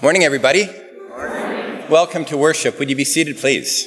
Morning, everybody. Morning. Welcome to worship. Would you be seated, please?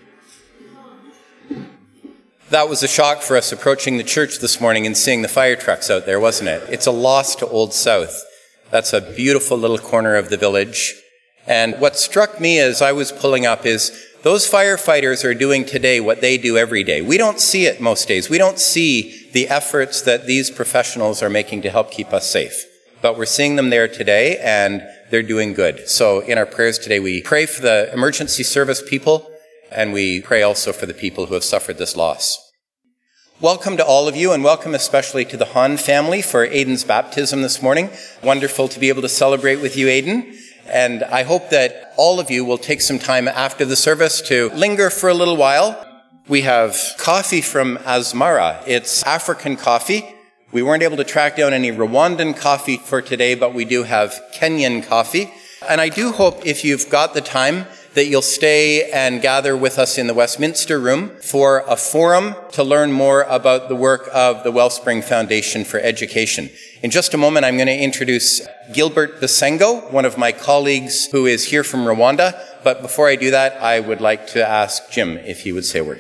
That was a shock for us approaching the church this morning and seeing the fire trucks out there, wasn't it? It's a loss to Old South. That's a beautiful little corner of the village. And what struck me as I was pulling up is those firefighters are doing today what they do every day. We don't see it most days. We don't see the efforts that these professionals are making to help keep us safe. But we're seeing them there today, and they're doing good. So in our prayers today, we pray for the emergency service people, and we pray also for the people who have suffered this loss. Welcome to all of you, and welcome especially to the Hahn family for Aiden's baptism this morning. Wonderful to be able to celebrate with you, Aiden. And I hope that all of you will take some time after the service to linger for a little while. We have coffee from Asmara. It's African coffee. We weren't able to track down any Rwandan coffee for today, but we do have Kenyan coffee. And I do hope if you've got the time that you'll stay and gather with us in the Westminster Room for a forum to learn more about the work of the Wellspring Foundation for Education. In just a moment, I'm going to introduce Gilbert Bisengo, one of my colleagues who is here from Rwanda. But before I do that, I would like to ask Jim if he would say a word.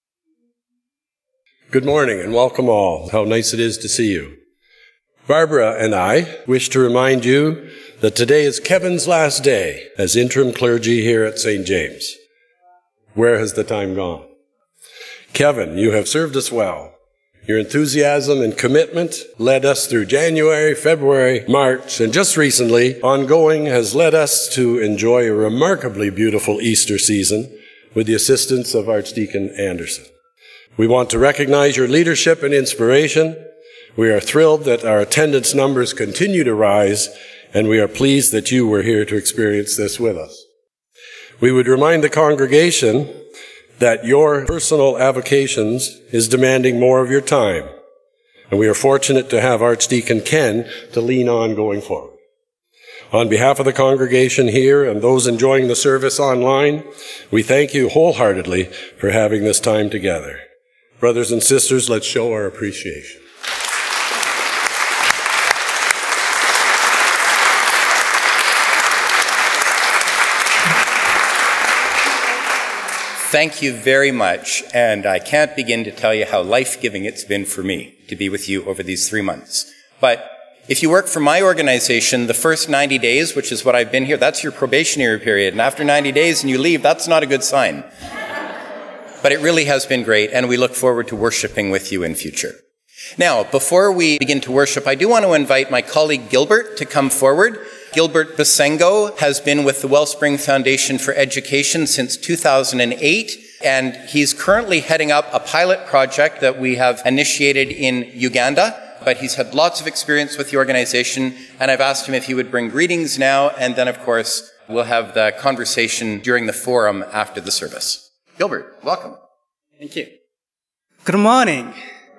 Good morning and welcome all. How nice it is to see you. Barbara and I wish to remind you that today is Kevin's last day as interim clergy here at St. James. Where has the time gone? Kevin, you have served us well. Your enthusiasm and commitment led us through January, February, March, and just recently, ongoing has led us to enjoy a remarkably beautiful Easter season with the assistance of Archdeacon Anderson. We want to recognize your leadership and inspiration. We are thrilled that our attendance numbers continue to rise, and we are pleased that you were here to experience this with us. We would remind the congregation that your personal avocations is demanding more of your time, and we are fortunate to have Archdeacon Ken to lean on going forward. On behalf of the congregation here and those enjoying the service online, we thank you wholeheartedly for having this time together. Brothers and sisters, let's show our appreciation. Thank you very much, and I can't begin to tell you how life-giving it's been for me to be with you over these 3 months. But if you work for my organization, the first 90 days, which is what I've been here, that's your probationary period, and after 90 days and you leave, that's not a good sign. But it really has been great, and we look forward to worshiping with you in future. Now, before we begin to worship, I do want to invite my colleague Gilbert to come forward. Gilbert Bisengo has been with the Wellspring Foundation for Education since 2008, and he's currently heading up a pilot project that we have initiated in Uganda, but he's had lots of experience with the organization, and I've asked him if he would bring greetings now, and then, of course, we'll have the conversation during the forum after the service. Gilbert, welcome. Thank you. Good morning.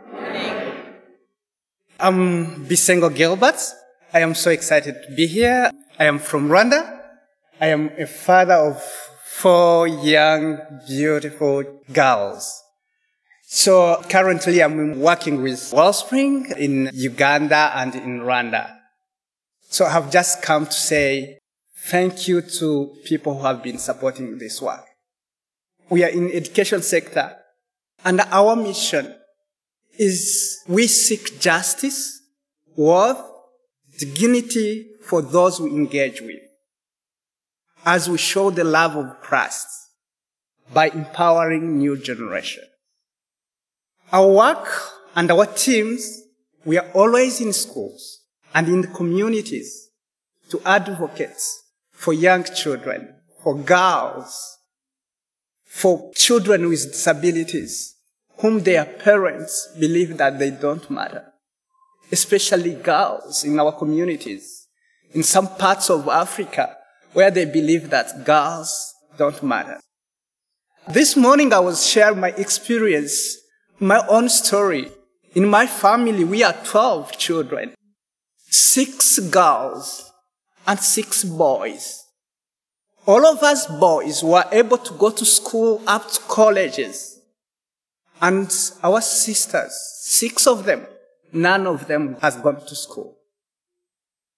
I'm Bisengo Gilbert. I am so excited to be here. I am from Rwanda. I am a father of 4 young, beautiful girls. So currently I'm working with Wellspring in Uganda and in Rwanda. So I have just come to say thank you to people who have been supporting this work. We are in education sector, and our mission is we seek justice, worth, dignity for those we engage with, as we show the love of Christ by empowering new generation. Our work and our teams, we are always in schools and in the communities to advocate for young children, for girls, for children with disabilities, whom their parents believe that they don't matter, especially girls in our communities, in some parts of Africa, where they believe that girls don't matter. This morning I was sharing my experience, my own story. In my family, we are 12 children, 6 girls and 6 boys. All of us boys were able to go to school up to colleges. And our sisters, 6 of them, none of them has gone to school.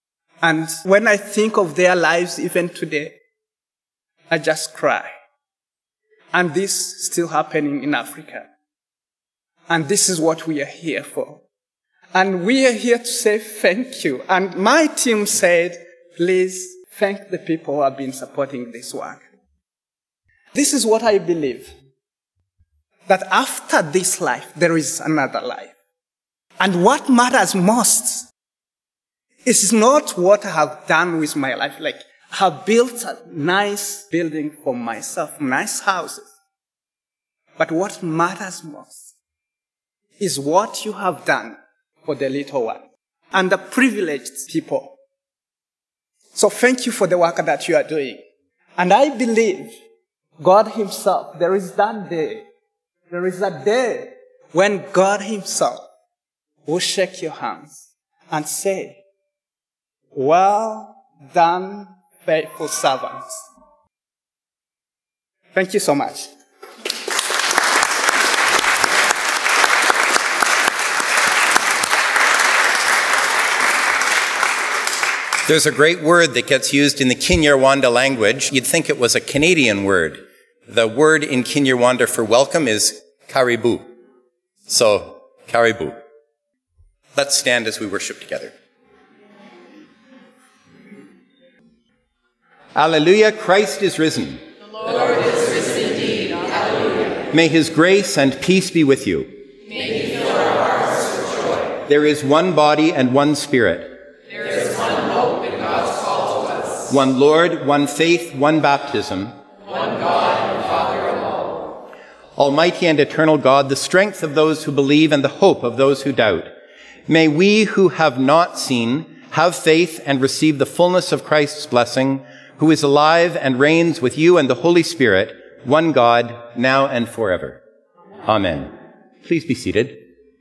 And when I think of their lives even today, I just cry. And this is still happening in Africa. And this is what we are here for. And we are here to say thank you. And my team said, please thank the people who have been supporting this work. This is what I believe. That after this life, there is another life. And what matters most is not what I have done with my life. Like, I have built a nice building for myself, nice houses. But what matters most is what you have done for the little one and the privileged people. So thank you for the work that you are doing. And I believe God himself, there is that day, there is a day when God himself will shake your hands and say, well done, faithful servants. Thank you so much. There's a great word that gets used in the Kinyarwanda language. You'd think it was a Canadian word. The word in Kinyarwanda for welcome is karibu. So, karibu. Let's stand as we worship together. Alleluia, Christ is risen. The Lord is risen indeed. Alleluia. May his grace and peace be with you. May he fill our hearts with joy. There is one body and one Spirit. There is one hope in God's call to us. One Lord, one faith, one baptism. One God and Father of all. Almighty and eternal God, the strength of those who believe and the hope of those who doubt. May we who have not seen have faith and receive the fullness of Christ's blessing, who is alive and reigns with you and the Holy Spirit, one God, now and forever. Amen. Please be seated.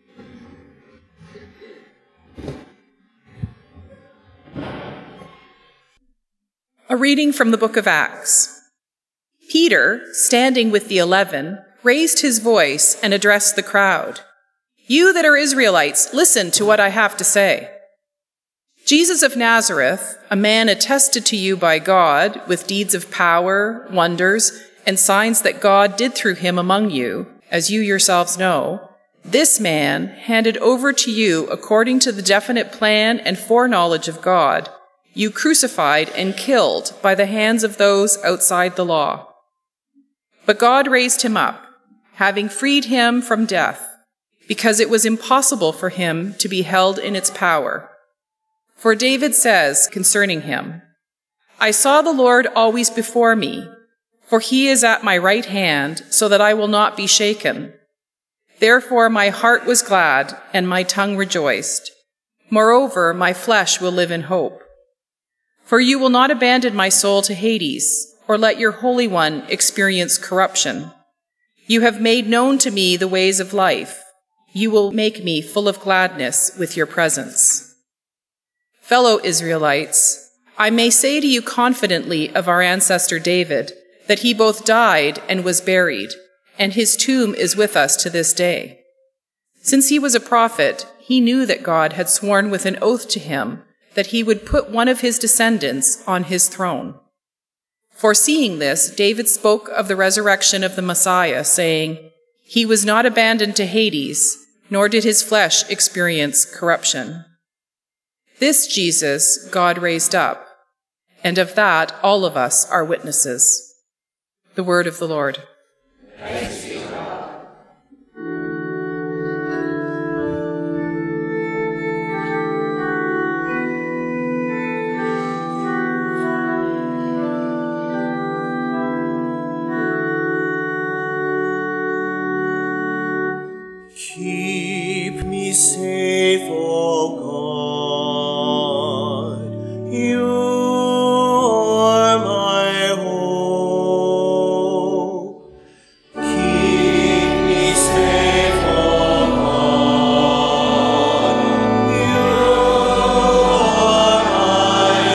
A reading from the book of Acts. Peter, standing with the 11, raised his voice and addressed the crowd. You that are Israelites, listen to what I have to say. Jesus of Nazareth, a man attested to you by God with deeds of power, wonders, and signs that God did through him among you, as you yourselves know, this man, handed over to you according to the definite plan and foreknowledge of God, you crucified and killed by the hands of those outside the law. But God raised him up, having freed him from death, because it was impossible for him to be held in its power. For David says concerning him, I saw the Lord always before me, for he is at my right hand, so that I will not be shaken. Therefore my heart was glad, and my tongue rejoiced. Moreover, my flesh will live in hope. For you will not abandon my soul to Hades, or let your Holy One experience corruption. You have made known to me the ways of life. You will make me full of gladness with your presence. Fellow Israelites, I may say to you confidently of our ancestor David, that he both died and was buried, and his tomb is with us to this day. Since he was a prophet, he knew that God had sworn with an oath to him that he would put one of his descendants on his throne. Foreseeing this, David spoke of the resurrection of the Messiah, saying, He was not abandoned to Hades, nor did his flesh experience corruption. This Jesus God raised up, and of that all of us are witnesses. The word of the Lord. Thanks be to God. Keep me safe, O God. You are my hope. Keep me safe, O God. You are my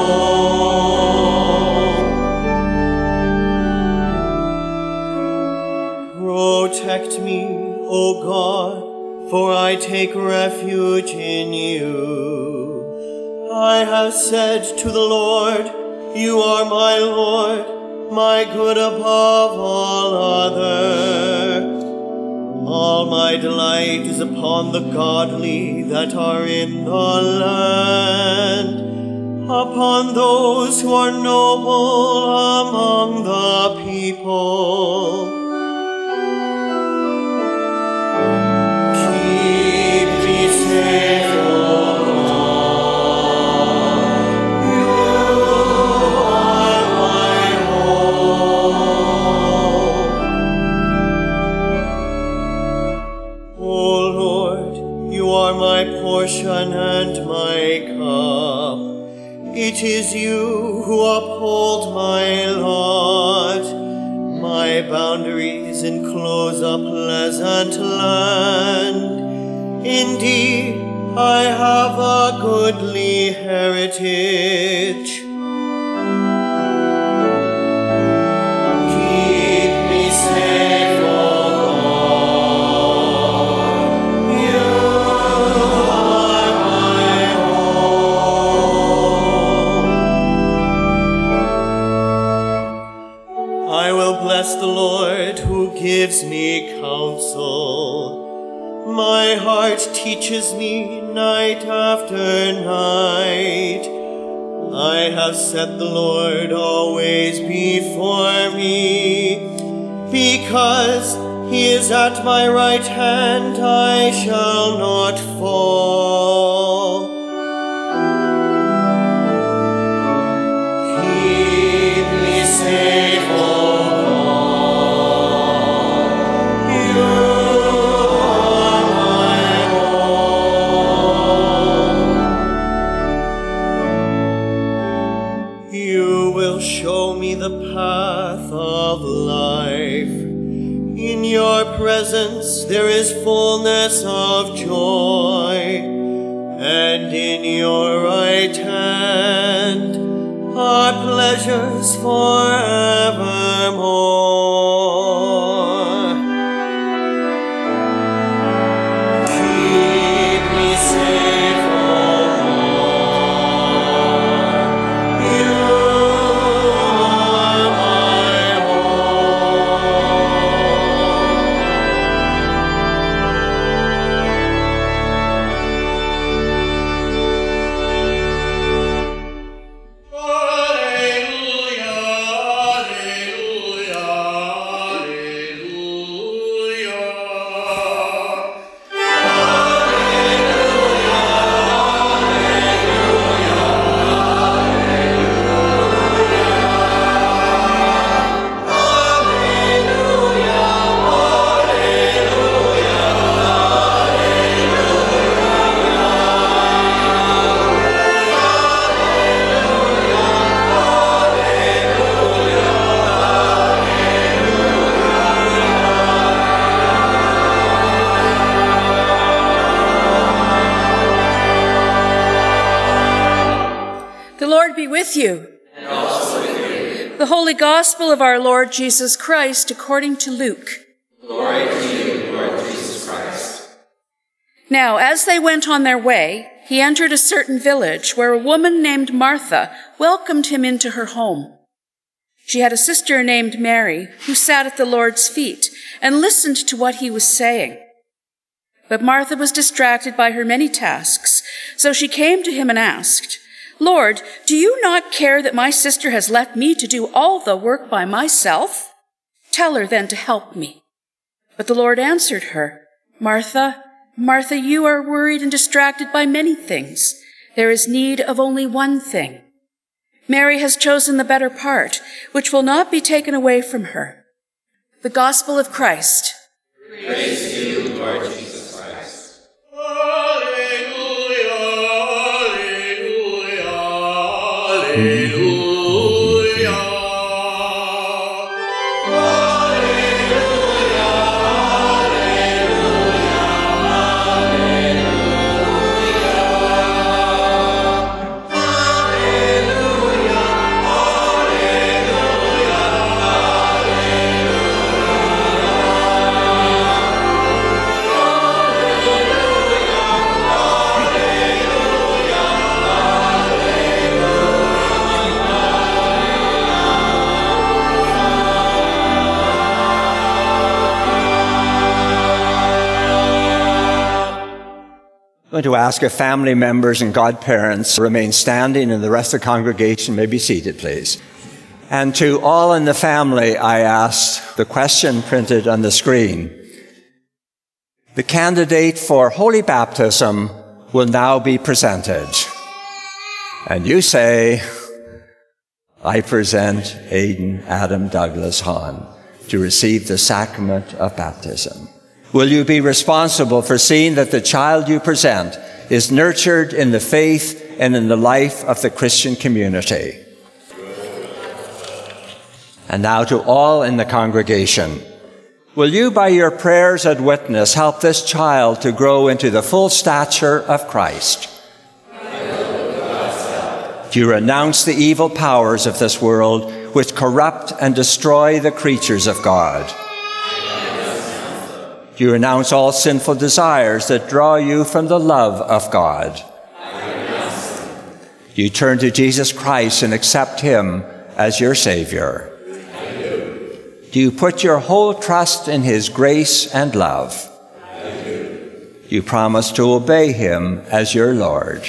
hope. Protect me, O God, for I take refuge in you. I have have said to the Lord, "You are my Lord, my good above all other." All my delight is upon the godly that are in the land, upon those who are noble among the people. Keep me safe, O Lord. You are my hope. O Lord, you are my portion and my cup. It is you who uphold my lot. My boundaries enclose a pleasant land. Indeed, I have a goodly heritage. Keep me safe, O Lord. You are my home. I will bless the Lord who gives me counsel. My heart teaches me night after night. I have set the Lord always before me. Because he is at my right hand, I shall not fall. Keep me safe, O Lord. You are my home. You will show me the path of life. In your presence there is fullness of joy, and in your right hand are pleasures forevermore. Keep me safe, O Lord. You are my The Lord be with you. And also with you. The Holy Gospel of our Lord Jesus Christ according to Luke. Glory to you, Lord Jesus Christ. Now, as they went on their way, he entered a certain village where a woman named Martha welcomed him into her home. She had a sister named Mary who sat at the Lord's feet and listened to what he was saying. But Martha was distracted by her many tasks, so she came to him and asked, "Lord, do you not care that my sister has left me to do all the work by myself? Tell her then to help me." But the Lord answered her, "Martha, Martha, you are worried and distracted by many things. There is need of only one thing. Mary has chosen the better part, which will not be taken away from her." The Gospel of Christ. Praise to you, Lord Jesus Christ. Alleluia, alleluia, alleluia. Alleluia, alleluia, alleluia. I'm going to ask if family members and godparents remain standing and the rest of the congregation may be seated, please. And to all in the family, I ask the question printed on the screen. The candidate for holy baptism will now be presented. And you say, I present Aidan Adam Douglas Hahn to receive the sacrament of baptism. Will you be responsible for seeing that the child you present is nurtured in the faith and in the life of the Christian community? And now to all in the congregation, will you by your prayers and witness help this child to grow into the full stature of Christ? Do you renounce the evil powers of this world which corrupt and destroy the creatures of God? Do you renounce all sinful desires that draw you from the love of God? Do you turn to Jesus Christ and accept him as your Savior? Do you put your whole trust in his grace and love? Do you promise to obey him as your Lord?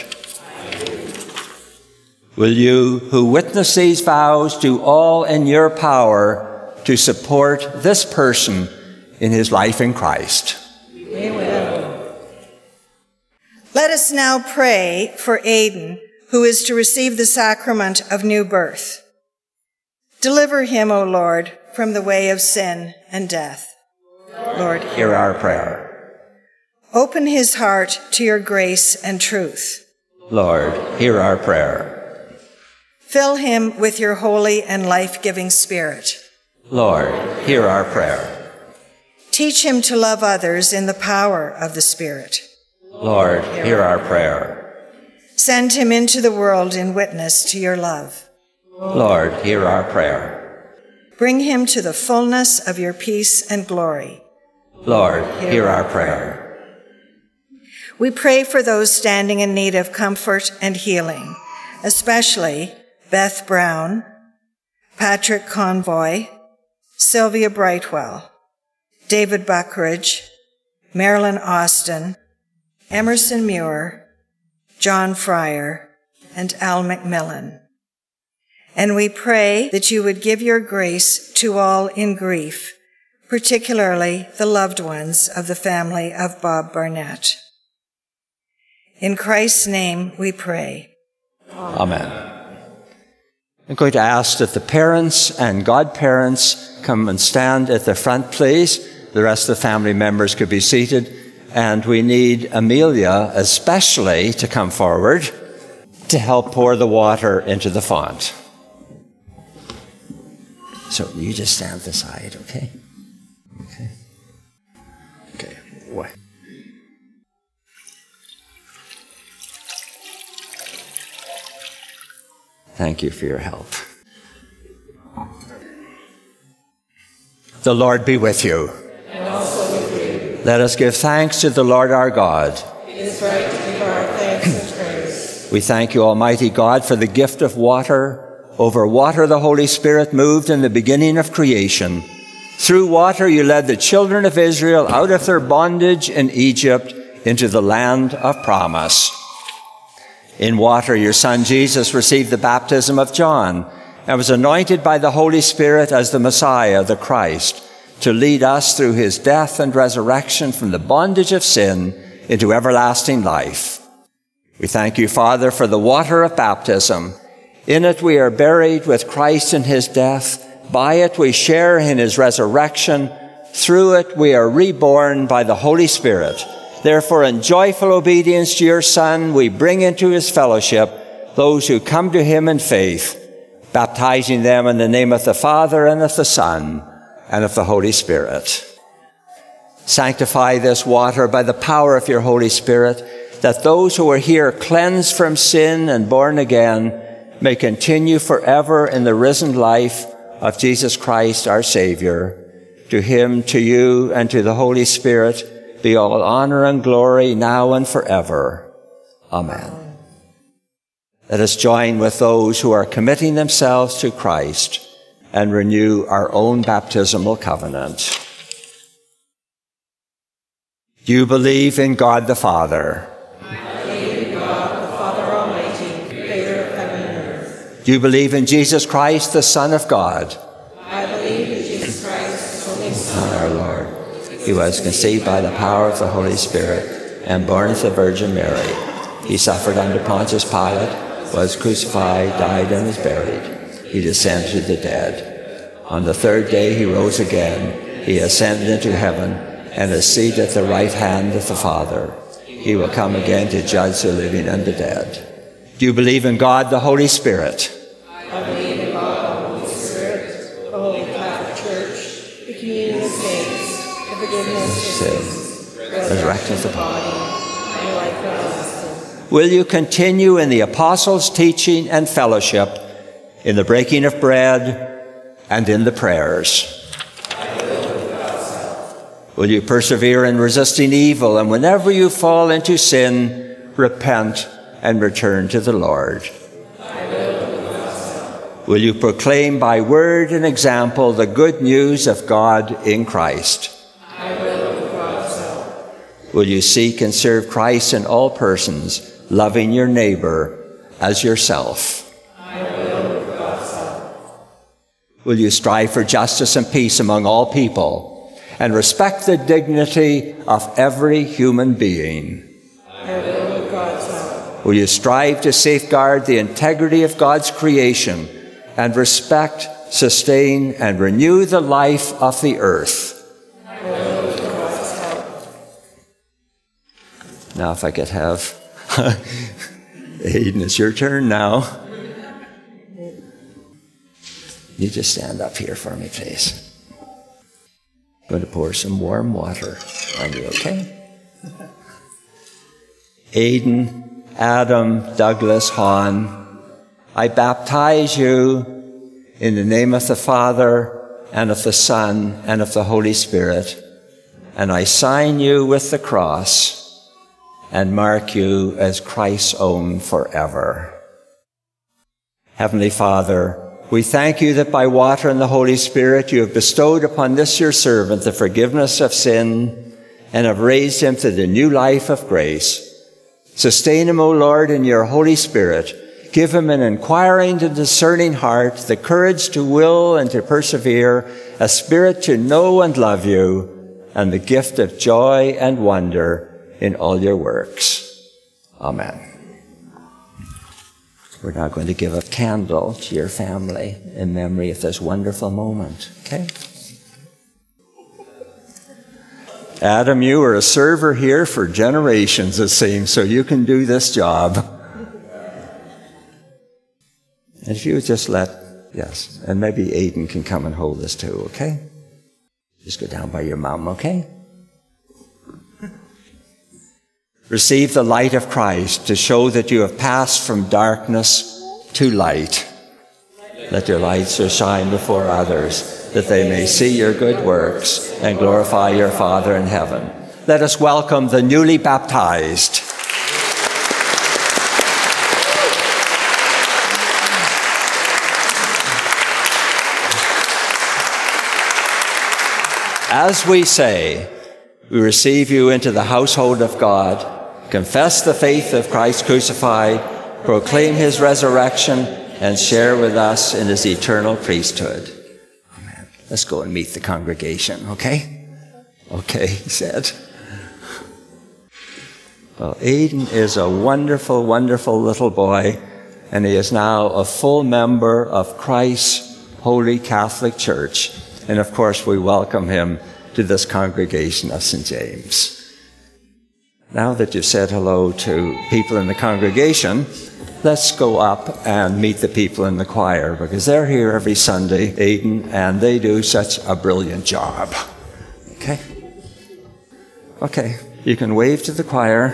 Will you, who witness these vows, do all in your power to support this person in his life in Christ? We will. Let us now pray for Aidan, who is to receive the sacrament of new birth. Deliver him, O Lord, from the way of sin and death. Lord, hear our prayer. Open his heart to your grace and truth. Lord, hear our prayer. Fill him with your holy and life-giving Spirit. Lord, hear our prayer. Teach him to love others in the power of the Spirit. Lord, hear our prayer. Send him into the world in witness to your love. Lord, hear our prayer. Bring him to the fullness of your peace and glory. Lord, hear our prayer. We pray for those standing in need of comfort and healing, especially Beth Brown, Patrick Convoy, Sylvia Brightwell, David Buckridge, Marilyn Austin, Emerson Muir, John Fryer, and Al McMillan. And we pray that you would give your grace to all in grief, particularly the loved ones of the family of Bob Barnett. In Christ's name we pray. Amen. I'm going to ask that the parents and godparents come and stand at the front, please. The rest of the family members could be seated. And we need Amelia especially to come forward to help pour the water into the font. So you just stand aside, okay? Okay. Okay. What? Thank you for your help. The Lord be with you. And also with you. Let us give thanks to the Lord our God. It is right to give our thanks and praise. We thank you, Almighty God, for the gift of water. Over water the Holy Spirit moved in the beginning of creation. Through water you led the children of Israel out of their bondage in Egypt into the land of promise. In water your Son Jesus received the baptism of John and was anointed by the Holy Spirit as the Messiah, the Christ, to lead us through his death and resurrection from the bondage of sin into everlasting life. We thank you, Father, for the water of baptism. In it we are buried with Christ in his death. By it we share in his resurrection. Through it we are reborn by the Holy Spirit. Therefore, in joyful obedience to your Son, we bring into his fellowship those who come to him in faith, baptizing them in the name of the Father and of the Son and of the Holy Spirit. Sanctify this water by the power of your Holy Spirit, that those who are here cleansed from sin and born again may continue forever in the risen life of Jesus Christ, our Savior. To him, to you, and to the Holy Spirit be all honor and glory now and forever. Amen. Let us join with those who are committing themselves to Christ and renew our own baptismal covenant. You believe in God the Father, Do you believe in Jesus Christ, the Son of God? I believe in Jesus Christ, the only Son, our Lord. He was conceived by the power of the Holy Spirit and born of the Virgin Mary. He suffered under Pontius Pilate, was crucified, died, and was buried. He descended to the dead. On the third day he rose again. He ascended into heaven and is seated at the right hand of the Father. He will come again to judge the living and the dead. Do you believe in God, the Holy Spirit? I believe in God, the Holy Spirit, the Holy Catholic Church, the communion of saints, the forgiveness of sins, resurrection of the body, and life everlasting. Will you continue in the apostles' teaching and fellowship, in the breaking of bread, and in the prayers? Will you persevere in resisting evil, and whenever you fall into sin, repent and return to the Lord? Will you proclaim by word and example the good news of God in Christ? Will you seek and serve Christ in all persons, loving your neighbor as yourself? Will you strive for justice and peace among all people and respect the dignity of every human being? Will you strive to safeguard the integrity of God's creation and respect, sustain, and renew the life of the earth? Now, if I could have Aiden, it's your turn now. You just stand up here for me, please. I'm going to pour some warm water on you, okay? Aiden, Adam, Douglas, Han, I baptize you in the name of the Father and of the Son and of the Holy Spirit, and I sign you with the cross and mark you as Christ's own forever. Heavenly Father, we thank you that by water and the Holy Spirit you have bestowed upon this your servant the forgiveness of sin and have raised him to the new life of grace. Sustain him, O Lord, in your Holy Spirit. Give him an inquiring and discerning heart, the courage to will and to persevere, a spirit to know and love you, and the gift of joy and wonder in all your works. Amen. We're now going to give a candle to your family in memory of this wonderful moment, okay? Adam, you were a server here for generations, it seems, so you can do this job. And if you would just yes, and maybe Aiden can come and hold this too, okay? Just go down by your mom, okay? Receive the light of Christ to show that you have passed from darkness to light. Let your light so shine before others that they may see your good works and glorify your Father in heaven. Let us welcome the newly baptized. As we say, we receive you into the household of God, confess the faith of Christ crucified, proclaim his resurrection, and share with us in his eternal priesthood. Amen. Let's go and meet the congregation, okay? Okay, he said. Well, Aiden is a wonderful, wonderful little boy, and he is now a full member of Christ's Holy Catholic Church. And of course, we welcome him to this congregation of St. James. Now that you've said hello to people in the congregation, let's go up and meet the people in the choir, because they're here every Sunday, Aiden, and they do such a brilliant job. Okay? Okay, you can wave to the choir.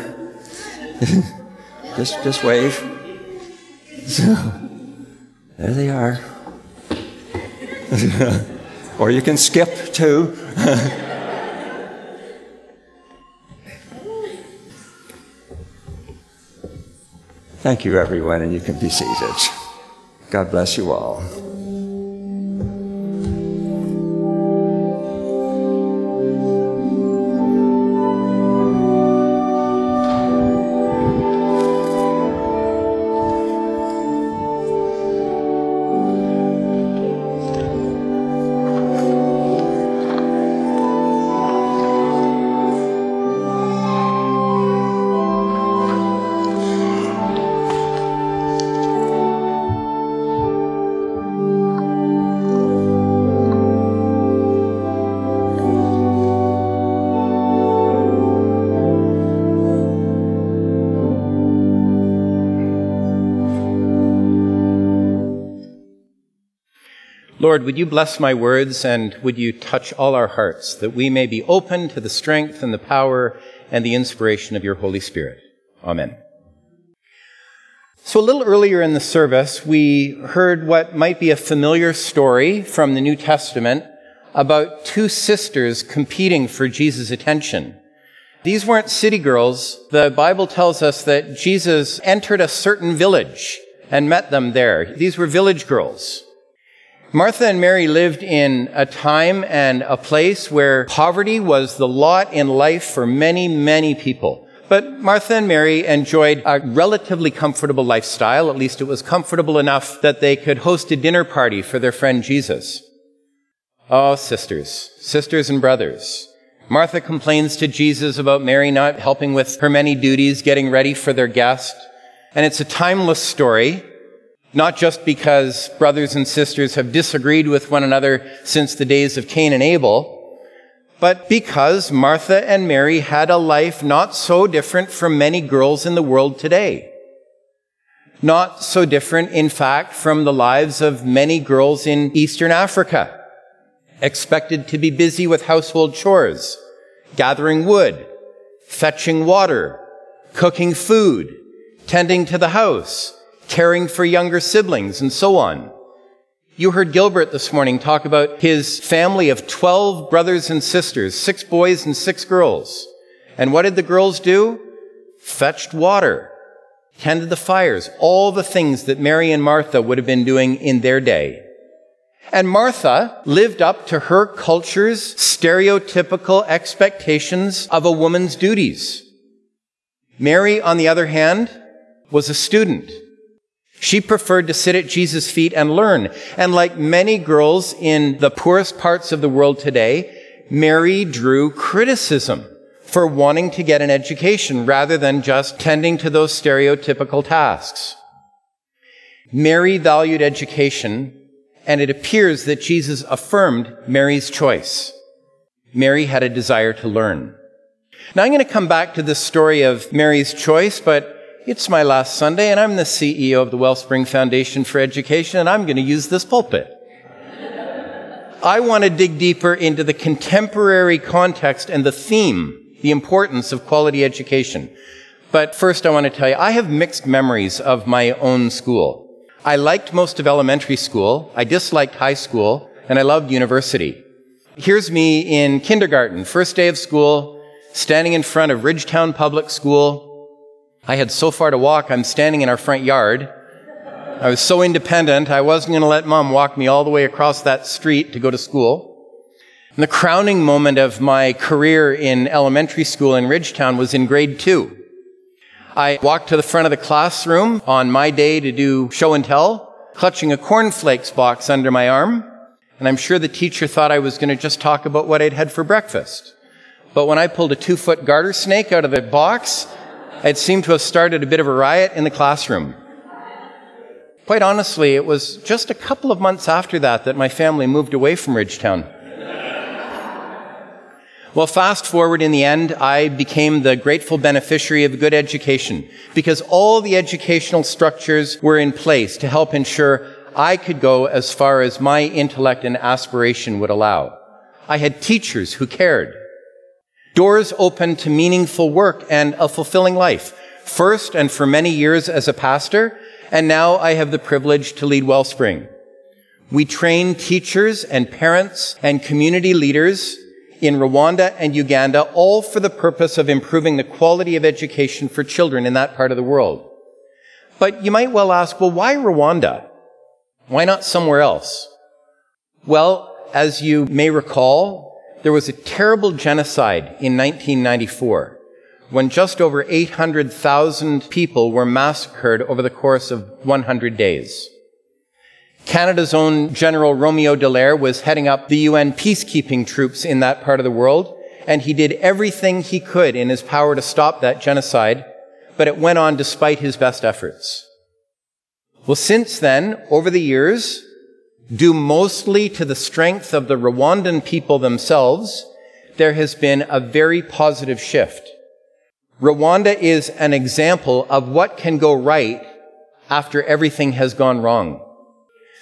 just wave. So, there they are. Or you can skip too. Thank you, everyone, and you can be seated. God bless you all. Lord, would you bless my words and would you touch all our hearts that we may be open to the strength and the power and the inspiration of your Holy Spirit. Amen. So a little earlier in the service, we heard what might be a familiar story from the New Testament about two sisters competing for Jesus' attention. These weren't city girls. The Bible tells us that Jesus entered a certain village and met them there. These were village girls. Martha and Mary lived in a time and a place where poverty was the lot in life for many, many people. But Martha and Mary enjoyed a relatively comfortable lifestyle. At least it was comfortable enough that they could host a dinner party for their friend Jesus. Oh, sisters and brothers. Martha complains to Jesus about Mary not helping with her many duties, getting ready for their guest. And it's a timeless story, not just because brothers and sisters have disagreed with one another since the days of Cain and Abel, but because Martha and Mary had a life not so different from many girls in the world today. Not so different, in fact, from the lives of many girls in Eastern Africa, expected to be busy with household chores, gathering wood, fetching water, cooking food, tending to the house, caring for younger siblings, and so on. You heard Gilbert this morning talk about his family of 12 brothers and sisters, 6 boys and 6 girls. And what did the girls do? Fetched water, tended the fires, all the things that Mary and Martha would have been doing in their day. And Martha lived up to her culture's stereotypical expectations of a woman's duties. Mary, on the other hand, was a student. She preferred to sit at Jesus' feet and learn. And like many girls in the poorest parts of the world today, Mary drew criticism for wanting to get an education rather than just tending to those stereotypical tasks. Mary valued education, and it appears that Jesus affirmed Mary's choice. Mary had a desire to learn. Now I'm going to come back to this story of Mary's choice, but it's my last Sunday, and I'm the CEO of the Wellspring Foundation for Education, and I'm going to use this pulpit. I want to dig deeper into the contemporary context and the theme, the importance of quality education. But first I want to tell you, I have mixed memories of my own school. I liked most of elementary school, I disliked high school, and I loved university. Here's me in kindergarten, first day of school, standing in front of Ridgetown Public School. I had so far to walk, I'm standing in our front yard. I was so independent, I wasn't going to let Mom walk me all the way across that street to go to school. And the crowning moment of my career in elementary school in Ridgetown was in grade 2. I walked to the front of the classroom on my day to do show and tell, clutching a cornflakes box under my arm, and I'm sure the teacher thought I was going to just talk about what I'd had for breakfast. But when I pulled a 2-foot garter snake out of the box, it seemed to have started a bit of a riot in the classroom. Quite honestly, it was just a couple of months after that my family moved away from Ridgetown. Well, fast forward, in the end, I became the grateful beneficiary of a good education because all the educational structures were in place to help ensure I could go as far as my intellect and aspiration would allow. I had teachers who cared. Doors opened to meaningful work and a fulfilling life, first and for many years as a pastor, and now I have the privilege to lead Wellspring. We train teachers and parents and community leaders in Rwanda and Uganda, all for the purpose of improving the quality of education for children in that part of the world. But you might well ask, well, why Rwanda? Why not somewhere else? Well, as you may recall, there was a terrible genocide in 1994 when just over 800,000 people were massacred over the course of 100 days. Canada's own General Romeo Dallaire was heading up the UN peacekeeping troops in that part of the world, and he did everything he could in his power to stop that genocide, but it went on despite his best efforts. Well, since then, over the years, due mostly to the strength of the Rwandan people themselves, there has been a very positive shift. Rwanda is an example of what can go right after everything has gone wrong.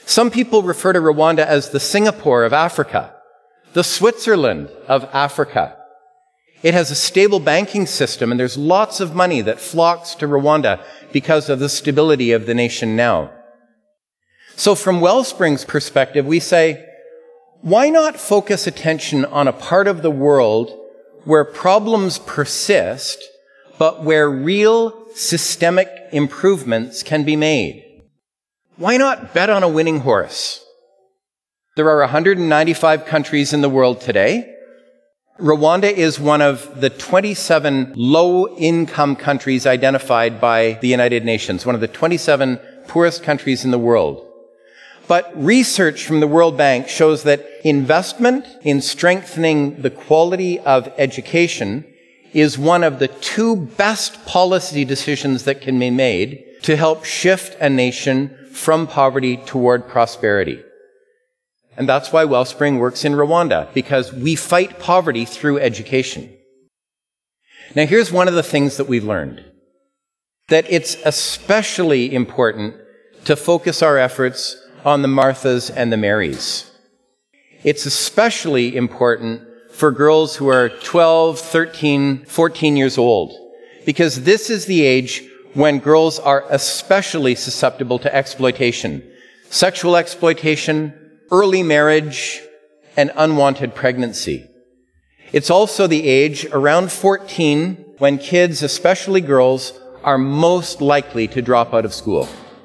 Some people refer to Rwanda as the Singapore of Africa, the Switzerland of Africa. It has a stable banking system, and there's lots of money that flocks to Rwanda because of the stability of the nation now. So from Wellspring's perspective, we say, why not focus attention on a part of the world where problems persist, but where real systemic improvements can be made? Why not bet on a winning horse? There are 195 countries in the world today. Rwanda is one of the 27 low-income countries identified by the United Nations, one of the 27 poorest countries in the world. But research from the World Bank shows that investment in strengthening the quality of education is one of the 2 best policy decisions that can be made to help shift a nation from poverty toward prosperity. And that's why Wellspring works in Rwanda, because we fight poverty through education. Now, here's one of the things that we've learned, that it's especially important to focus our efforts on the Marthas and the Marys. It's especially important for girls who are 12, 13, 14 years old, because this is the age when girls are especially susceptible to exploitation, sexual exploitation, early marriage, and unwanted pregnancy. It's also the age, around 14, when kids, especially girls, are most likely to drop out of school.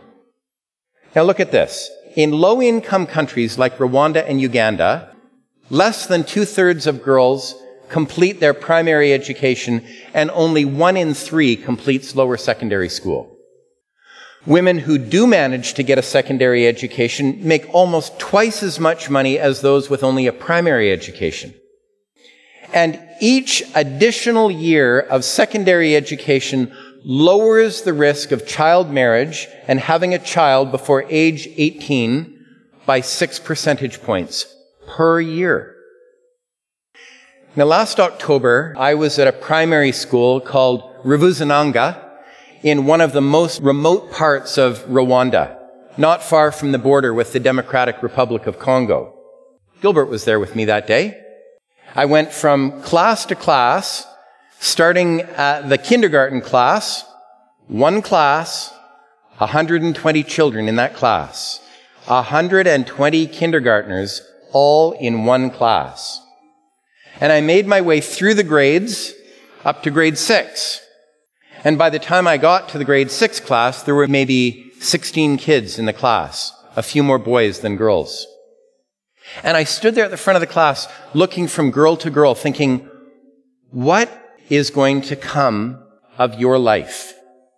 Now look at this. In low-income countries like Rwanda and Uganda, less than 2/3 of girls complete their primary education, and only 1 in 3 completes lower secondary school. Women who do manage to get a secondary education make almost twice as much money as those with only a primary education. And each additional year of secondary education lowers the risk of child marriage and having a child before age 18 by 6 percentage points per year. Now, last October, I was at a primary school called Ruvuzananga in one of the most remote parts of Rwanda, not far from the border with the Democratic Republic of Congo. Gilbert was there with me that day. I went from class to class, starting at the kindergarten class, 120 children in that class, 120 kindergartners, all in one class. And I made my way through the grades up to grade 6. And by the time I got to the grade 6 class, there were maybe 16 kids in the class, a few more boys than girls. And I stood there at the front of the class, looking from girl to girl, thinking, what is going to come of your life?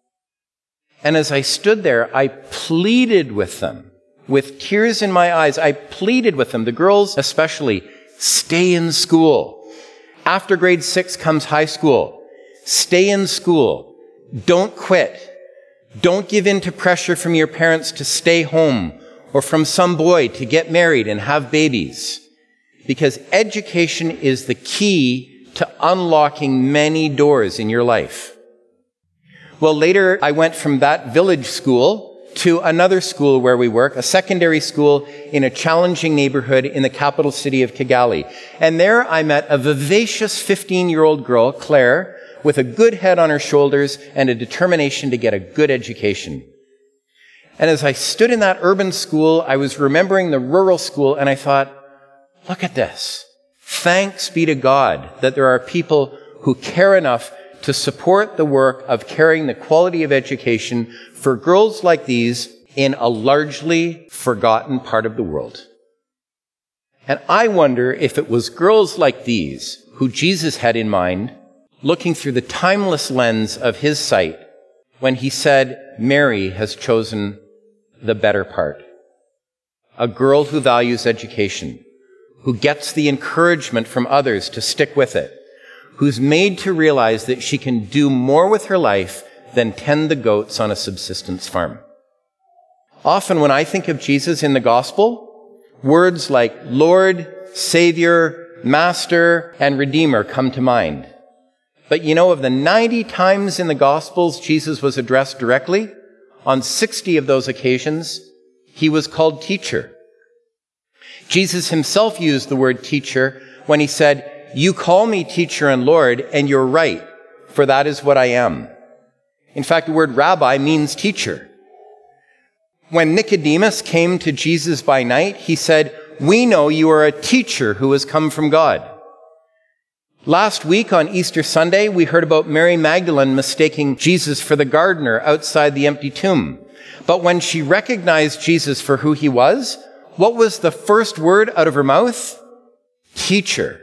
And as I stood there, I pleaded with them, with tears in my eyes. I pleaded with them, the girls especially, stay in school. After grade 6 comes high school. Stay in school. Don't quit. Don't give in to pressure from your parents to stay home or from some boy to get married and have babies. Because education is the key to unlocking many doors in your life. Well, later I went from that village school to another school where we work, a secondary school in a challenging neighborhood in the capital city of Kigali. And there I met a vivacious 15-year-old girl, Claire, with a good head on her shoulders and a determination to get a good education. And as I stood in that urban school, I was remembering the rural school, and I thought, look at this. Thanks be to God that there are people who care enough to support the work of carrying the quality of education for girls like these in a largely forgotten part of the world. And I wonder if it was girls like these who Jesus had in mind, looking through the timeless lens of his sight, when he said, Mary has chosen the better part. A girl who values education, who gets the encouragement from others to stick with it, who's made to realize that she can do more with her life than tend the goats on a subsistence farm. Often when I think of Jesus in the gospel, words like Lord, Savior, Master, and Redeemer come to mind. But you know, of the 90 times in the Gospels Jesus was addressed directly, on 60 of those occasions, He was called teacher. Jesus himself used the word teacher when he said, "You call me teacher and Lord, and you're right, for that is what I am." In fact, the word rabbi means teacher. When Nicodemus came to Jesus by night, he said, "We know you are a teacher who has come from God." Last week on Easter Sunday, we heard about Mary Magdalene mistaking Jesus for the gardener outside the empty tomb. But when she recognized Jesus for who he was, what was the first word out of her mouth? Teacher.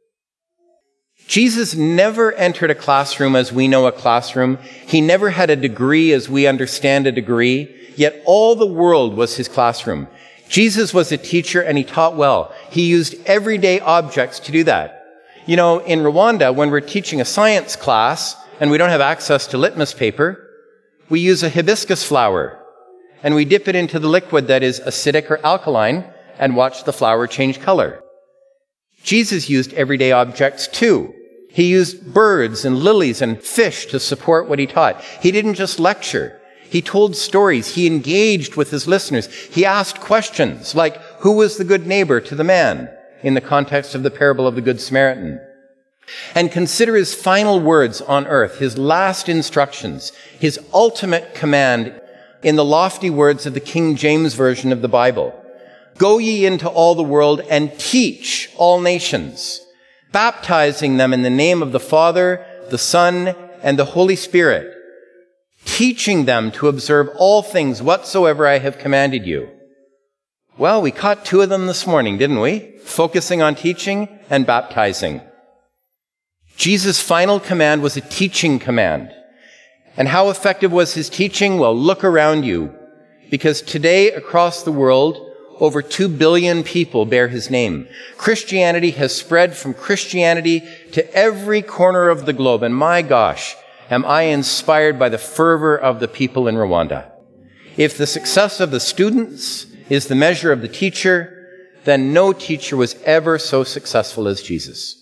Jesus never entered a classroom as we know a classroom. He never had a degree as we understand a degree, yet all the world was his classroom. Jesus was a teacher and he taught well. He used everyday objects to do that. You know, in Rwanda, when we're teaching a science class and we don't have access to litmus paper, we use a hibiscus flower and we dip it into the liquid that is acidic or alkaline and watch the flower change color. Jesus used everyday objects too. He used birds and lilies and fish to support what he taught. He didn't just lecture. He told stories. He engaged with his listeners. He asked questions like, who was the good neighbor to the man, in the context of the parable of the Good Samaritan? And consider his final words on earth, his last instructions, his ultimate command in the lofty words of the King James Version of the Bible. Go ye into all the world and teach all nations, baptizing them in the name of the Father, the Son, and the Holy Spirit, teaching them to observe all things whatsoever I have commanded you. Well, we caught two of them this morning, didn't we? Focusing on teaching and baptizing. Jesus' final command was a teaching command. And how effective was his teaching? Well, look around you, because today across the world, over 2 billion people bear his name. Christianity has spread from Christianity to every corner of the globe. And my gosh, am I inspired by the fervor of the people in Rwanda. If the success of the students is the measure of the teacher, then no teacher was ever so successful as Jesus.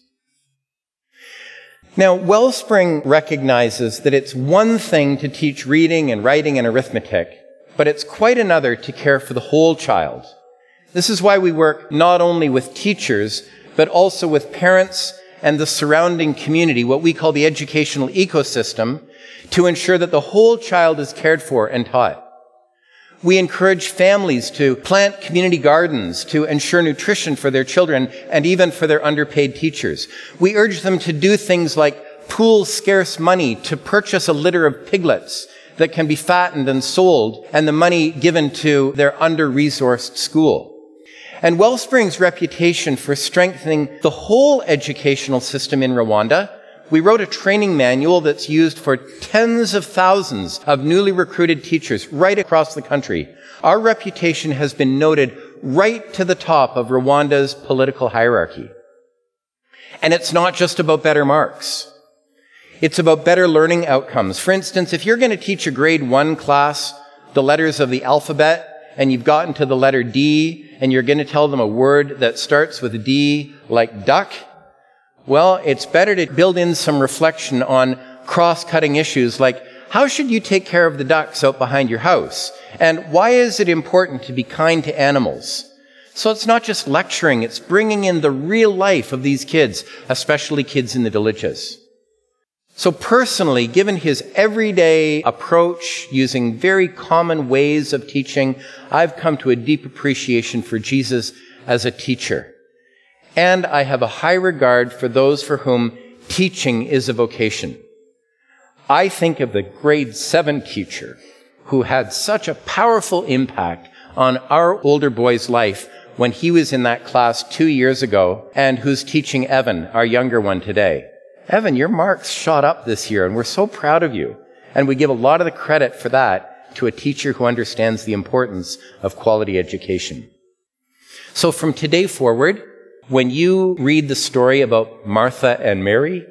Now, Wellspring recognizes that it's one thing to teach reading and writing and arithmetic, but it's quite another to care for the whole child. This is why we work not only with teachers, but also with parents and the surrounding community, what we call the educational ecosystem, to ensure that the whole child is cared for and taught. We encourage families to plant community gardens to ensure nutrition for their children and even for their underpaid teachers. We urge them to do things like pool scarce money to purchase a litter of piglets that can be fattened and sold, and the money given to their under-resourced school. And Wellspring's reputation for strengthening the whole educational system in Rwanda, we wrote a training manual that's used for tens of thousands of newly recruited teachers right across the country. Our reputation has been noted right to the top of Rwanda's political hierarchy. And it's not just about better marks. It's about better learning outcomes. For instance, if you're going to teach a grade 1 class the letters of the alphabet, and you've gotten to the letter D, and you're going to tell them a word that starts with D, like duck, well, it's better to build in some reflection on cross-cutting issues like, how should you take care of the ducks out behind your house? And why is it important to be kind to animals? So it's not just lecturing, it's bringing in the real life of these kids, especially kids in the villages. So personally, given his everyday approach, using very common ways of teaching, I've come to a deep appreciation for Jesus as a teacher. And I have a high regard for those for whom teaching is a vocation. I think of the grade 7 teacher who had such a powerful impact on our older boy's life when he was in that class 2 years ago, and who's teaching Evan, our younger one, today. Evan, your marks shot up this year, and we're so proud of you. And we give a lot of the credit for that to a teacher who understands the importance of quality education. So from today forward, when you read the story about Martha and Mary,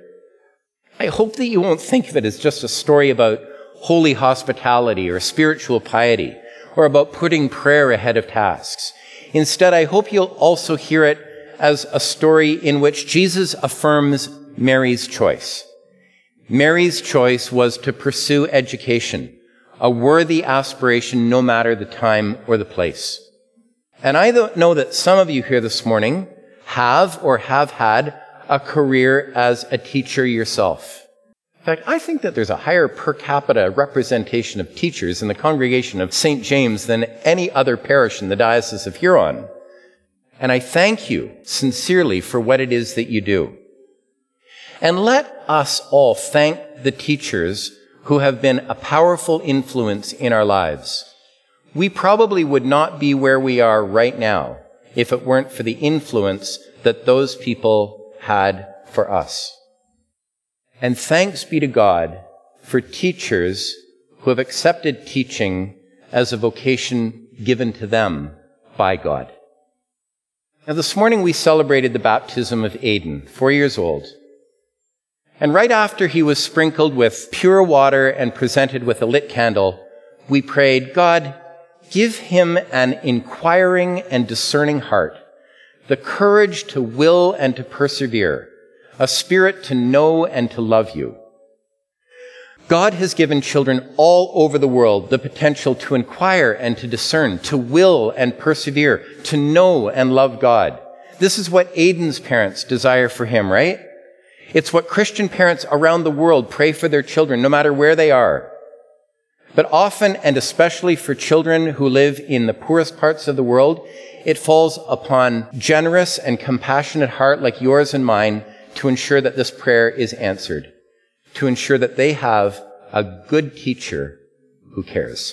I hope that you won't think of it as just a story about holy hospitality or spiritual piety, or about putting prayer ahead of tasks. Instead, I hope you'll also hear it as a story in which Jesus affirms Mary's choice. Mary's choice was to pursue education, a worthy aspiration no matter the time or the place. And I know that some of you here this morning have or have had a career as a teacher yourself. In fact, I think that there's a higher per capita representation of teachers in the congregation of St. James than any other parish in the Diocese of Huron. And I thank you sincerely for what it is that you do. And let us all thank the teachers who have been a powerful influence in our lives. We probably would not be where we are right now if it weren't for the influence that those people had for us. And thanks be to God for teachers who have accepted teaching as a vocation given to them by God. Now, this morning we celebrated the baptism of Aidan, 4 years old. And right after he was sprinkled with pure water and presented with a lit candle, we prayed, God, give him an inquiring and discerning heart, the courage to will and to persevere, a spirit to know and to love you. God has given children all over the world the potential to inquire and to discern, to will and persevere, to know and love God. This is what Aidan's parents desire for him, right? It's what Christian parents around the world pray for their children, no matter where they are. But often, and especially for children who live in the poorest parts of the world, it falls upon generous and compassionate heart like yours and mine to ensure that this prayer is answered, to ensure that they have a good teacher who cares.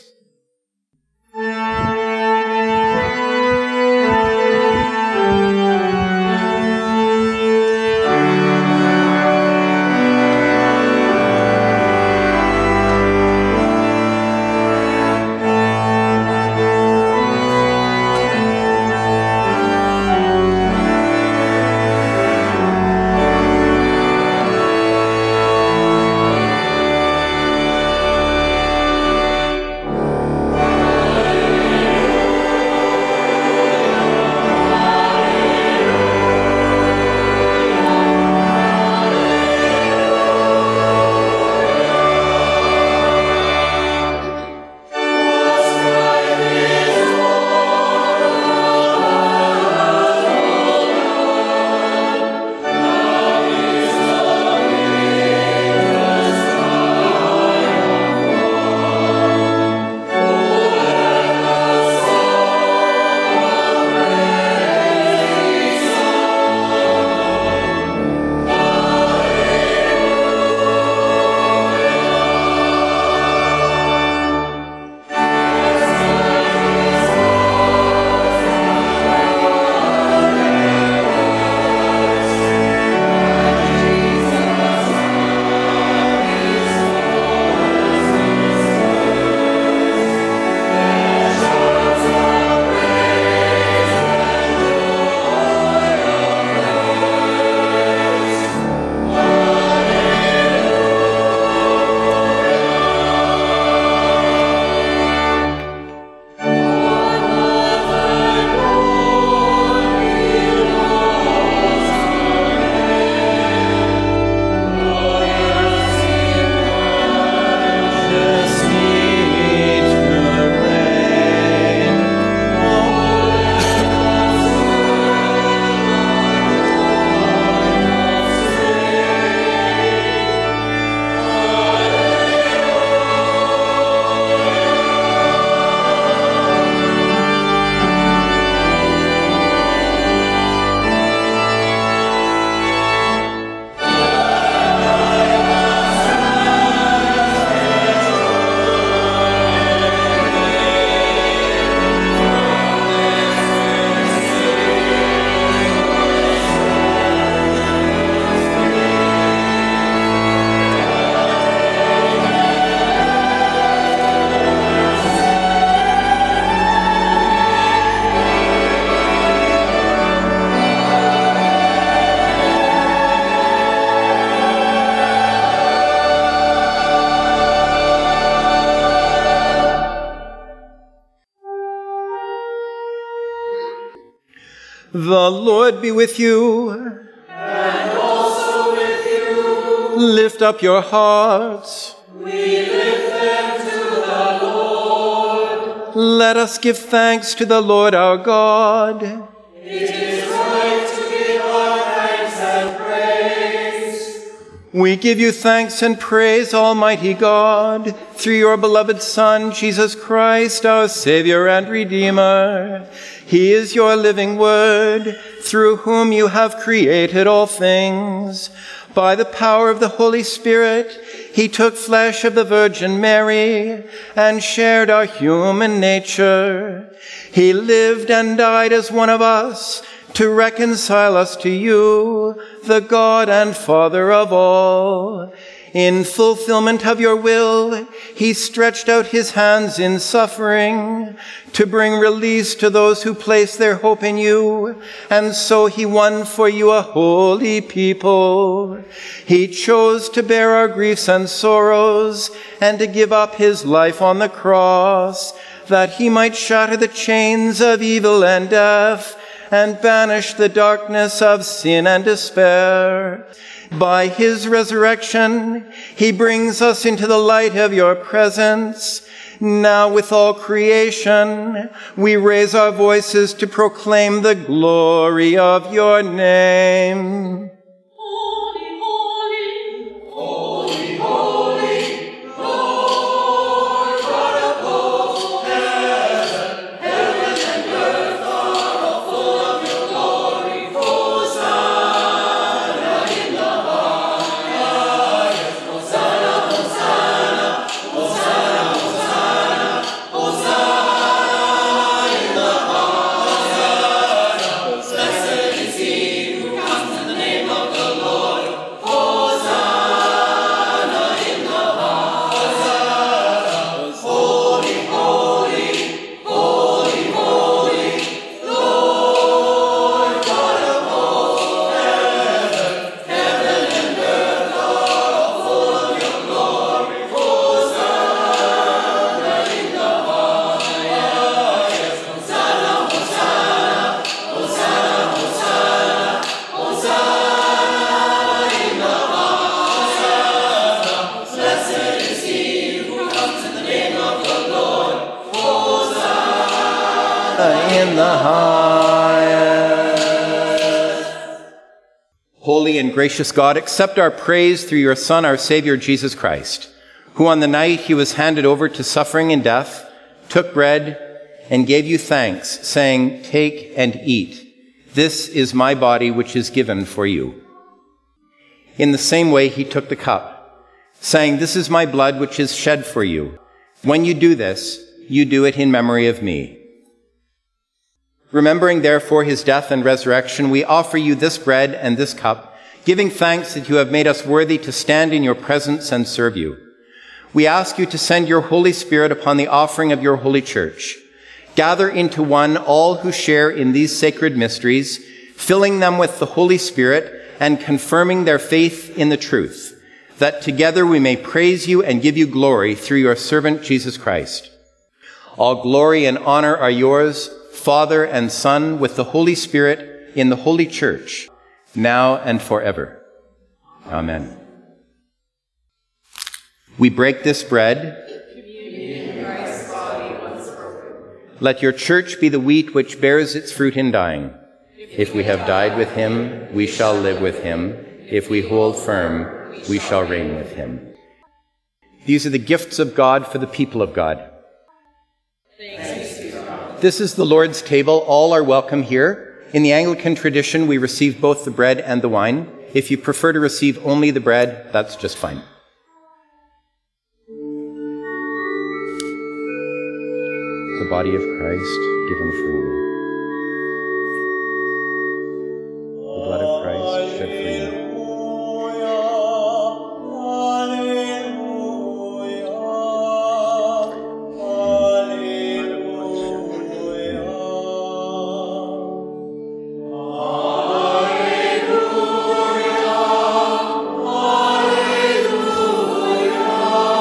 The Lord be with you. And also with you. Lift up your hearts. We lift them to the Lord. Let us give thanks to the Lord our God. It is right to give our thanks and praise. We give you thanks and praise, Almighty God, through your beloved Son, Jesus Christ, our Savior and Redeemer. He is your living Word, through whom you have created all things. By the power of the Holy Spirit, he took flesh of the Virgin Mary and shared our human nature. He lived and died as one of us to reconcile us to you, the God and Father of all. In fulfillment of your will, he stretched out his hands in suffering to bring release to those who place their hope in you, and so he won for you a holy people. He chose to bear our griefs and sorrows and to give up his life on the cross, that he might shatter the chains of evil and death and banish the darkness of sin and despair. By his resurrection, he brings us into the light of your presence. Now with all creation, we raise our voices to proclaim the glory of your name. Holy, holy, holy, holy, Lord God of hosts. Heaven and earth are all full of your glory. Hosanna in the highest. Hosanna, Hosanna, Hosanna, Hosanna, Hosanna in the highest. Blessed is he who comes in the name of the Lord. Hosanna in the highest. Holy, holy, holy, holy, Lord God of hosts. Heaven and earth are all full of your glory. Hosanna in the highest. Hosanna, Hosanna, Hosanna, Hosanna, Hosanna in the highest. Blessed is he who comes in the name of the Lord. Hosanna In the highest. Holy and gracious God, accept our praise through your Son, our Savior, Jesus Christ, who on the night he was handed over to suffering and death, took bread and gave you thanks, saying, "Take and eat. This is my body, which is given for you." In the same way, he took the cup, saying, "This is my blood, which is shed for you. When you do this, you do it in memory of me." Remembering, therefore, his death and resurrection, we offer you this bread and this cup, giving thanks that you have made us worthy to stand in your presence and serve you. We ask you to send your Holy Spirit upon the offering of your holy church. Gather into one all who share in these sacred mysteries, filling them with the Holy Spirit and confirming their faith in the truth, that together we may praise you and give you glory through your servant Jesus Christ. All glory and honor are yours, Father and Son, with the Holy Spirit, in the Holy Church, now and forever. Amen. We break this bread. Let your church be the wheat which bears its fruit in dying. If we have died with him, we shall live with him. If we hold firm, we shall reign with him. These are the gifts of God for the people of God. This is the Lord's table. All are welcome here. In the Anglican tradition, we receive both the bread and the wine. If you prefer to receive only the bread, that's just fine. The body of Christ given for you. The blood of Christ shed for you.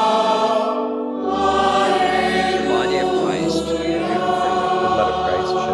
The blood of Christ shed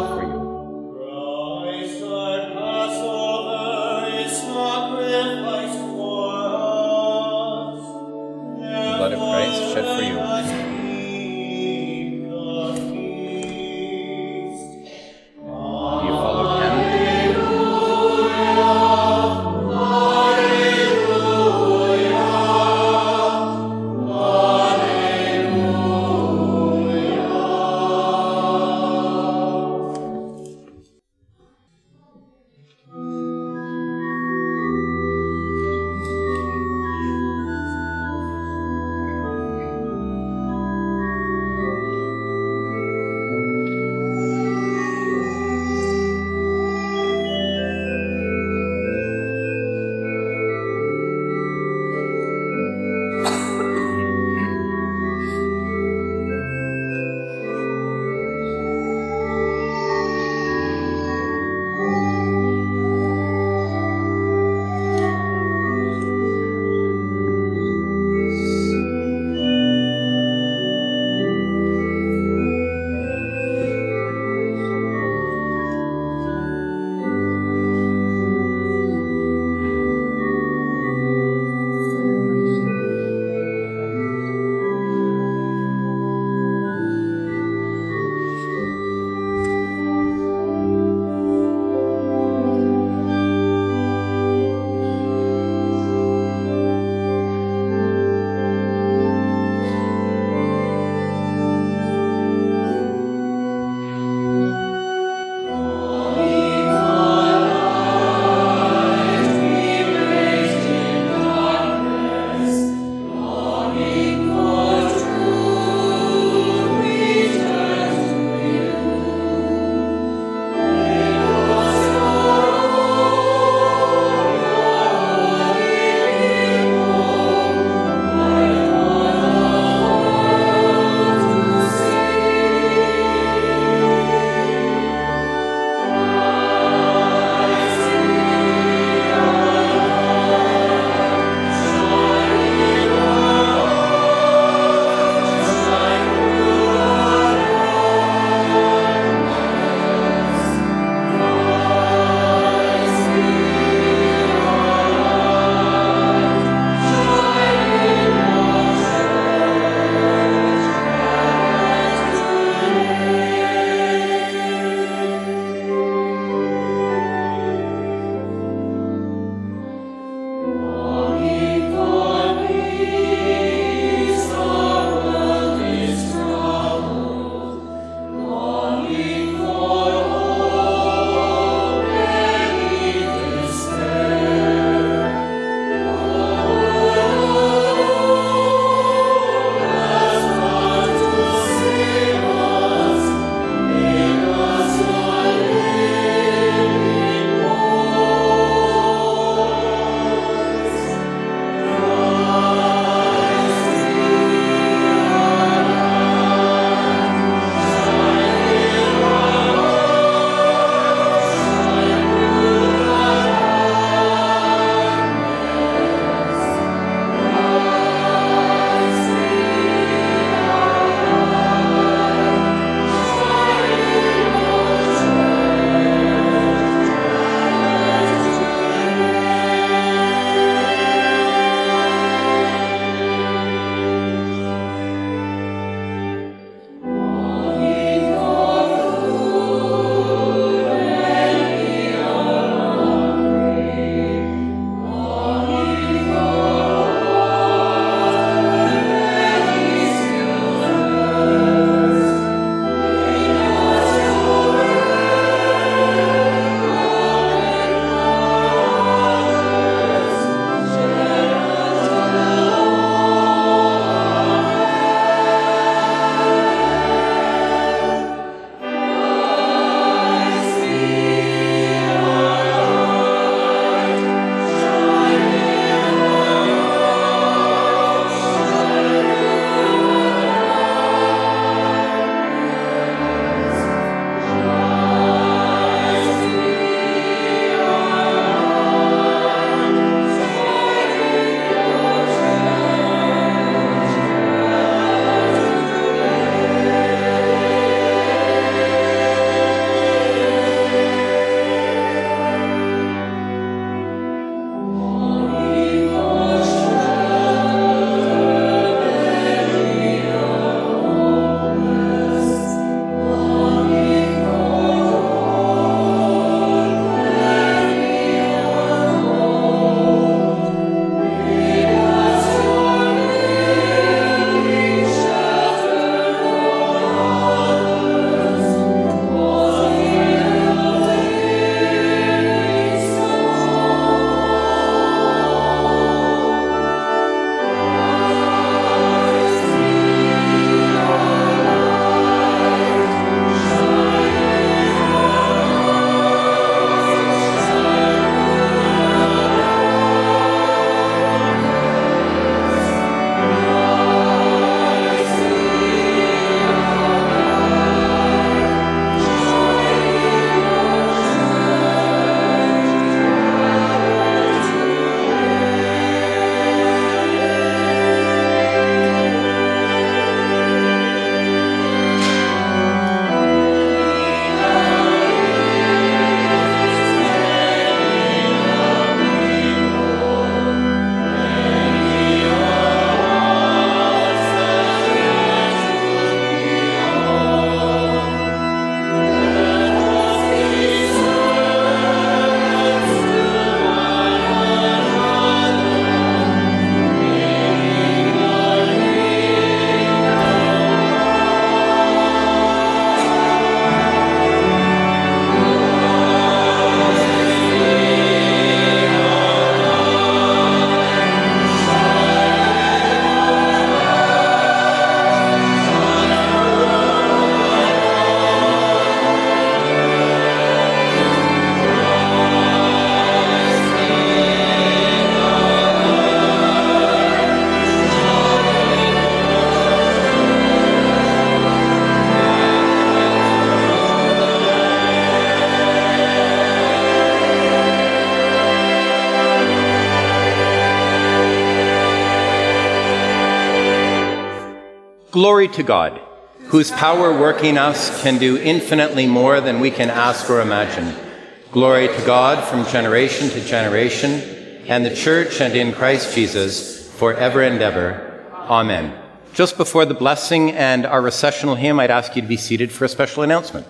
Glory to God, whose power working us can do infinitely more than we can ask or imagine. Glory to God from generation to generation, and the Church and in Christ Jesus, forever and ever. Amen. Just before the blessing and our recessional hymn, I'd ask you to be seated for a special announcement.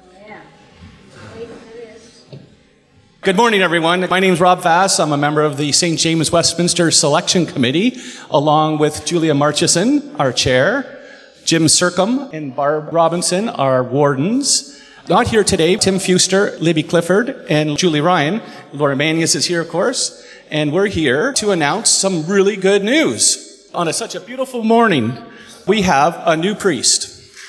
Good morning, everyone. My name is Rob Vass. I'm a member of the St. James Westminster Selection Committee, along with Julia Marchison, our chair, Jim Circum and Barb Robinson, our wardens. Not here today, Tim Fuster, Libby Clifford, and Julie Ryan. Laura Manius is here, of course. And we're here to announce some really good news. On such a beautiful morning, we have a new priest.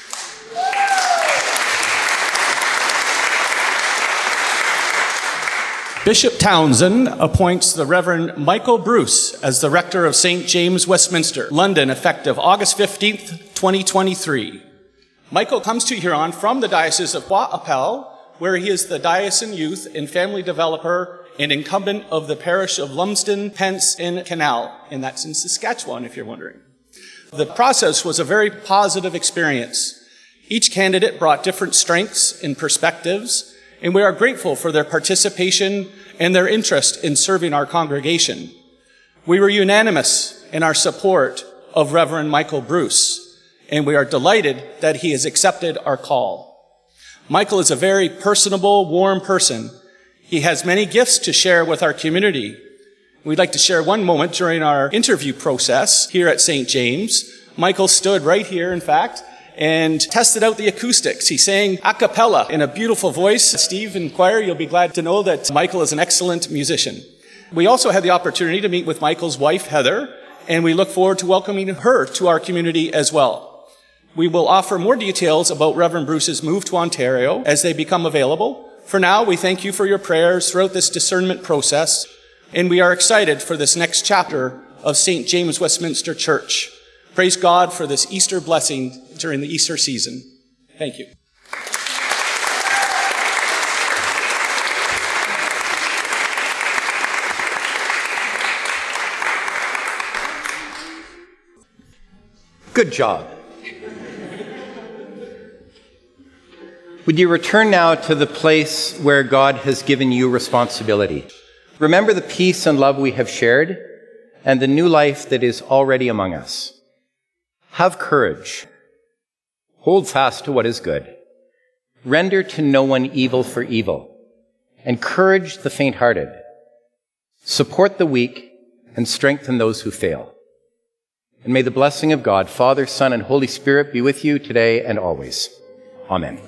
Bishop Townsend appoints the Reverend Michael Bruce as the rector of St. James Westminster, London, effective August 15th, 2023. Michael comes to Huron from the Diocese of Bois-Appel, where he is the diocesan youth and family developer and incumbent of the parish of Lumsden, Pence, and Canal, and that's in Saskatchewan, if you're wondering. The process was a very positive experience. Each candidate brought different strengths and perspectives, and we are grateful for their participation and their interest in serving our congregation. We were unanimous in our support of Reverend Michael Bruce, and we are delighted that he has accepted our call. Michael is a very personable, warm person. He has many gifts to share with our community. We'd like to share one moment during our interview process here at St. James. Michael stood right here, in fact, and tested out the acoustics. He sang a cappella in a beautiful voice. Steve and choir, you'll be glad to know that Michael is an excellent musician. We also had the opportunity to meet with Michael's wife, Heather, and we look forward to welcoming her to our community as well. We will offer more details about Reverend Bruce's move to Ontario as they become available. For now, we thank you for your prayers throughout this discernment process, and we are excited for this next chapter of St. James Westminster Church. Praise God for this Easter blessing during the Easter season. Thank you. Good job. Would you return now to the place where God has given you responsibility? Remember the peace and love we have shared and the new life that is already among us. Have courage. Hold fast to what is good. Render to no one evil for evil. Encourage the faint-hearted. Support the weak and strengthen those who fail. And may the blessing of God, Father, Son, and Holy Spirit be with you today and always. Amen.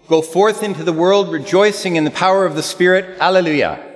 Go forth into the world rejoicing in the power of the Spirit. Alleluia.